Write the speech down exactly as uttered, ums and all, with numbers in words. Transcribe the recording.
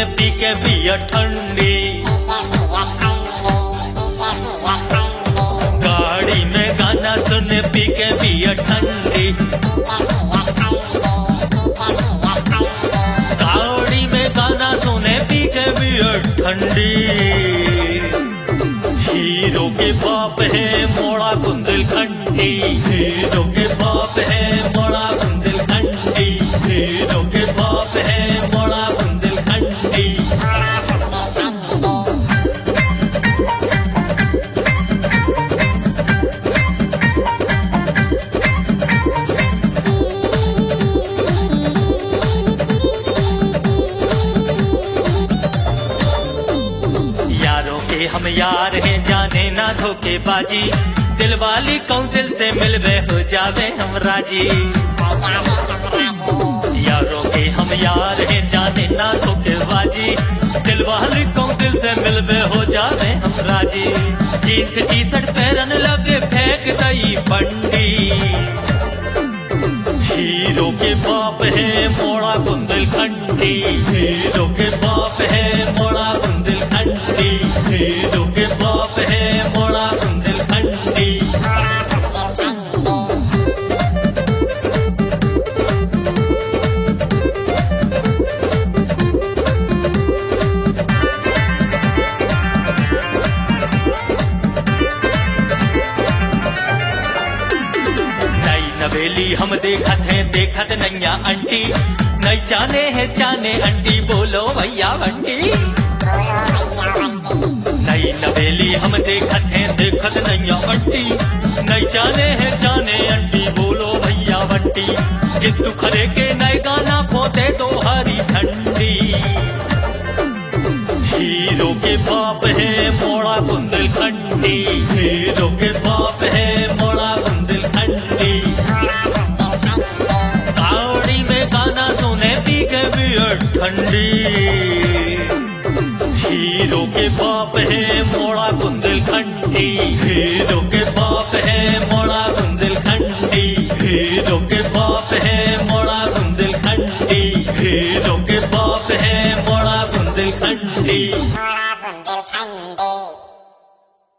सुने पी के बियर ठंडी। गाड़ी में गाना सुने पी के बियर ठंडी। गाड़ी में गाना सुने पी के बियर ठंडी। हीरो के बाप है मोड़ा बुंदेलखंडी। हीरो के बाप है मोड़ा बुंदेलखंडी। हीरो के बाप है मोड़ा बुंदेलखंडी। यारों के हम यार हैं जाने ना धोखेबाजी। दिल वाली कौन दिल से मिलवे हो जावे हम राजी। यारों के हम यार हैं जाने ना धोखेबाजी। दिल वाली कौन दिल से मिलवे हो जावे हम राजी। जीन्स टी शर्ट पहनने लगे फेंक दई बंडी। हीरो के बाप है मोड़ा बुंदेलखंडी। हीरो के बाप है मोड़ा बुंदेलखंडी। हीरो के बाप है मोड़ा बुंदेलखंडी। नई नवेली हम देखत हैं देखत नैया आंटी। नई चाने है चाने आंटी बोलो भैया बंटी। नई नवेली हम देखत हैं देखत नैया आंटी। नई चाने है चाने आंटी बोलो भैया बंटी। जितू खरे के नए गाना पोते दो हरी झंडी। हीरो के बाप है मोड़ा बुंदेलखंडी। हीरो के बाप है मोड़ा बुंदेलखंडी। गाड़ी में गाना सुने पी के बियर ठंडी। हीरो के बाप है मोड़ा बुंदेलखंडी। हीरो